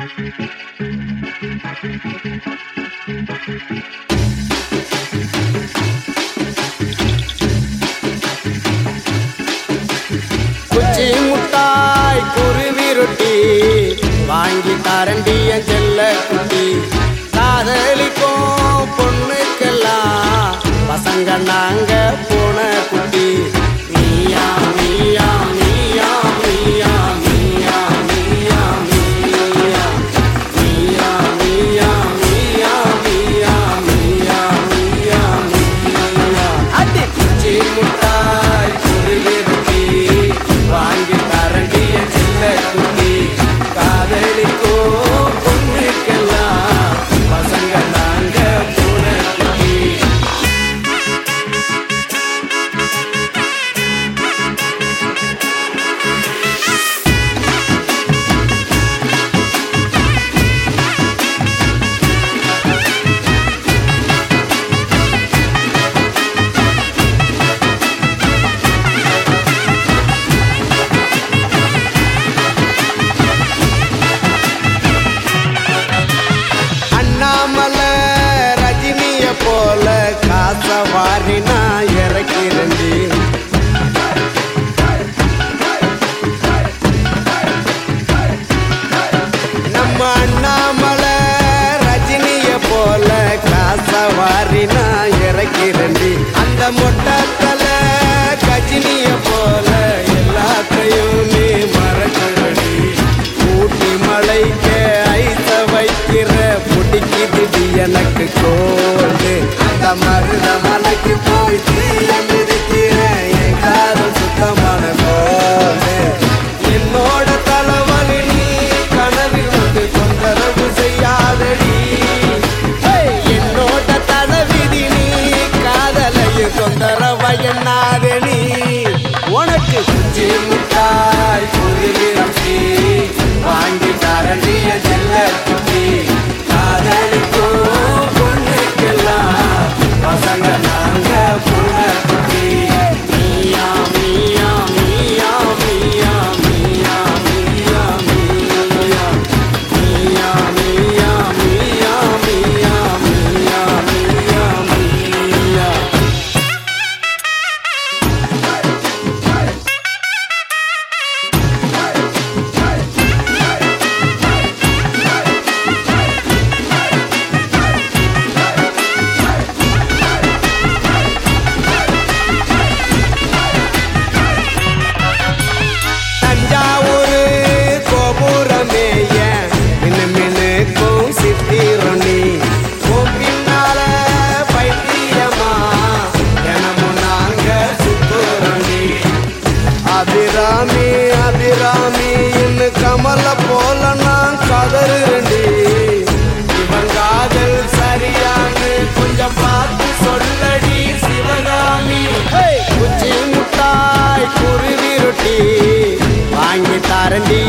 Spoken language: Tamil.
குச்சி முட்டாய் குருவி ரொட்டி வாங்கி தரண்டிய செல்ல குட்டி காதலிக்கும் பொண்ணுக்கெல்லாம் பசங்க நாங்க போன குட்டி நீயா நீயா நீயா நீயா நீயா நீயா நீயா நீயா நீயா நீயா நீயா நீயா நீயா நீயா அடி குச்சி முட்டாய் குருவி ரொட்டி வாங்கி தரண்டிய செல்ல குட்டி காதலிக்கோ பொண்ணுக்கெல்லாம் பசங்க நாங்க போன குட்டி அண்ணாமலை ரஜினிய போல காசவாரி நான் இறக்கிறேன்டி நம்ம அண்ணாமலை ரஜினிய போல காசவாரி நான் இறக்கிறேன்டி அந்த மொட்டத்தல கஜினிய போல எல்லாத்தையும் நீ மறக்கிறடி ஊட்டி மலைக்கு ஐச வைக்கிற பிடிக்குது எனக்கு கோடு அந்த மருத மலைக்கு போய் தீய மிதிக்கிறேன் என் காதல் சுத்தமான கோடு என்னோட தலைவலி நீ கனவில் வந்து தொந்தரவு செய்யாதடி என்னோட தலைவிதி நீ காதலையும் தொந்தரவு என்னாதடி உனக்கு குச்சி முட்டாய் குருவி ரொட்டி வாங்கி தரண்டிய செல்ல குட்டி காதலிக்கோ பொண்ணுக்கெல்லாம் பசங்க நாங்க போன குட்டி நீயா நீயா நீயா நீயா நீயா நீயா நீயா நீயா நீயா நீயா நீயா நீயா நீயா நீயா தஞ்சாவூரு கோபுரமே ஏன் மினுமினுக்கும் சித்திரனி உன் பின்னால பைத்தியமா தினமும் நாங்க சுத்துறனி அபிராமி அபிராமி இன்னு கமல போல நான் கதறுறண்டி இவன் காதல் சரியான்னு கொஞ்சம் பார்த்து சொல்லடி சிவகாமி குச்சி முட்டாய் குருவி ரொட்டி வாங்கி தரண்டி